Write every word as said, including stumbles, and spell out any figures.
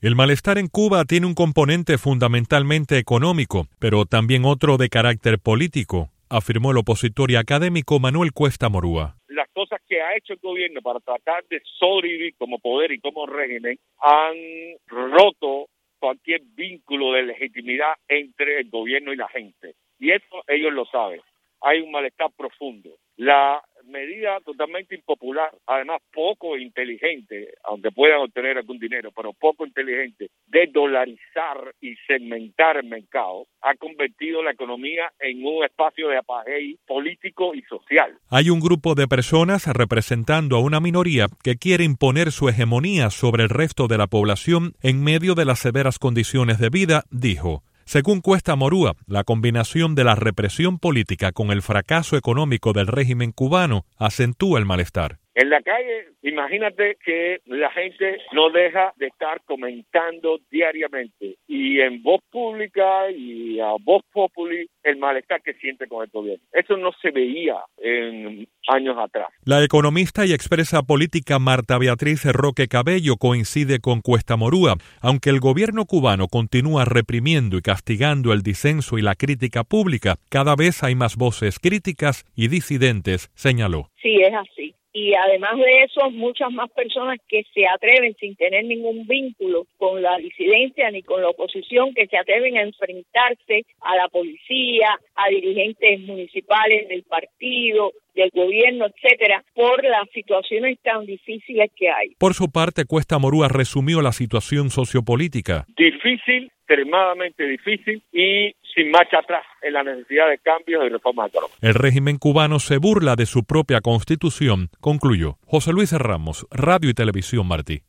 El malestar en Cuba tiene un componente fundamentalmente económico, pero también otro de carácter político, afirmó el opositor y académico Manuel Cuesta Morúa. Las cosas que ha hecho el gobierno para tratar de sobrevivir como poder y como régimen han roto cualquier vínculo de legitimidad entre el gobierno y la gente. Y eso ellos lo saben. Hay un malestar profundo. La medida totalmente impopular, además poco inteligente, aunque puedan obtener algún dinero, pero poco inteligente, de dolarizar y segmentar el mercado, ha convertido la economía en un espacio de apartheid político y social. Hay un grupo de personas representando a una minoría que quiere imponer su hegemonía sobre el resto de la población en medio de las severas condiciones de vida, dijo. Según Cuesta Morúa, la combinación de la represión política con el fracaso económico del régimen cubano acentúa el malestar. En la calle, imagínate que la gente no deja de estar comentando diariamente y en voz pública y a voz populi el malestar que siente con el gobierno. Eso no se veía en años atrás. La economista y expresa política Marta Beatriz Roque Cabello coincide con Cuesta Morúa. Aunque el gobierno cubano continúa reprimiendo y castigando el disenso y la crítica pública, cada vez hay más voces críticas y disidentes, señaló. Sí, es así. Y además de eso, muchas más personas que se atreven sin tener ningún vínculo con la disidencia ni con la oposición, que se atreven a enfrentarse a la policía, a dirigentes municipales del partido, del gobierno, etcétera, por las situaciones tan difíciles que hay. Por su parte, Cuesta Morúa resumió la situación sociopolítica. Difícil, extremadamente difícil y sin marcha atrás en la necesidad de cambios y reformas económicas. El régimen cubano se burla de su propia constitución, concluyó. José Luis Ramos, Radio y Televisión Martí.